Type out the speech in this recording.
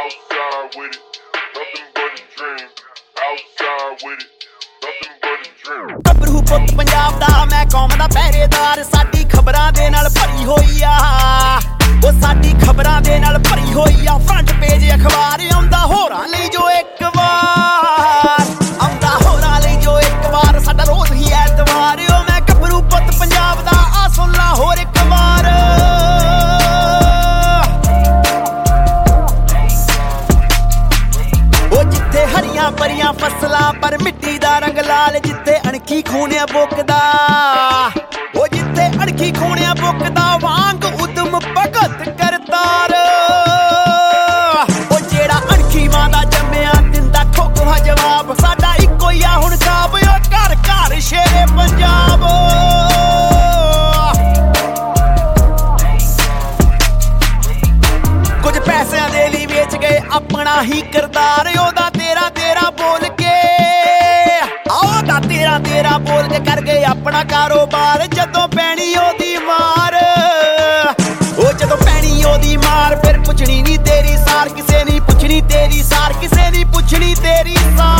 Outside with it, nothing but a dream. Outside with it, nothing but a dream. ਗੱਭਰੂ ਪੁੱਤ ਪੰਜਾਬ ਦਾ ਮੈਂ ਕੌਮ ਦਾ ਪਹਿਰੇਦਾਰ ਸਾਡੀ ਖਬਰਾਂ ਦੇ ਨਾਲ ਭਰੀ ਹੋਈ ਆ ਉਹ ਸਾਡੀ ਖਬਰਾਂ ਦੇ ਨਾਲ ਭਰੀ ਹੋਈ ਆ ਫਰੰਟ ਪੇਜ ਅਖਬਾਰ ਆਉਂਦਾ ਹੋਰਾਂ ਲਈ ਜੋ ਇੱਕ ਵਾਰ ਆਉਂਦਾ ਹੋਰਾਂ ਲਈ ਜੋ ਇੱਕ ਵਾਰ ਸਾਡਾ ਰੋਜ਼ ਹੀ ਐਤਵਾਰ ਓ ਮੈਂ ਗੱਭਰੂ ਪੁੱਤ ਪੰਜਾਬ ਦਾ ਆ ਸੁਣ ਲਾ ਹੋਰ ਇੱਕ ਵਾਰ ਜਿੱਥੇ ਹਰੀਆਂ ਭਰੀਆਂ ਫਸਲਾਂ ਪਰ ਮਿੱਟੀ ਦਾ ਰੰਗ ਲਾਲ ਜਿੱਥੇ ਅਣਖੀ ਖੂਨਿਆ ਬੁੱਕਦਾ ਉਹ ਜਿੱਥੇ ਅਣਖੀ ਖੂਨਿਆ ਬੁੱਕਦਾ ਵਾਂਗ ਉਦਮ ਭਗਤ ਕਰਤਾਰ ਉਹ ਜਿਹੜਾ ਅਣਖੀ ਮਾਂ ਦਾ ਜੰਮਿਆ ਦਿੰਦਾ ਠੋਕਵਾ ਜਵਾਬ ਸਾਡਾ ਇੱਕੋ ਹੀ ਆ ਹੁਣ ਖਾਬ ਉਹ ਘਰ ਘਰ ਸ਼ੇਰੇ ਪੰਜਾਬ ਕੁਝ ਪੈਸਿਆਂ ਦੇ ਲਈ ਵੇਚ ਗਏ ਆਪਣਾ ਹੀ ਕਿਰਦਾਰ ਉਹਦਾ ਤੇਰਾ ਬੋਲ ਕੇ ਉਹਦਾ ਤੇਰਾ ਬੋਲ ਕੇ ਕਰ ਗਏ ਆਪਣਾ ਕਾਰੋਬਾਰ ਜਦੋਂ ਪੈਣੀ ਉਹਦੀ ਮਾਰ ਉਹ ਜਦੋਂ ਪੈਣੀ ਉਹਦੀ ਮਾਰ ਫਿਰ ਪੁੱਛਣੀ ਨਹੀਂ ਤੇਰੀ ਸਾਰ ਕਿਸੇ ਨਹੀਂ ਪੁੱਛਣੀ ਤੇਰੀ ਸਾਰ ਕਿਸੇ ਨਹੀਂ ਪੁੱਛਣੀ ਤੇਰੀ ਸਾਰ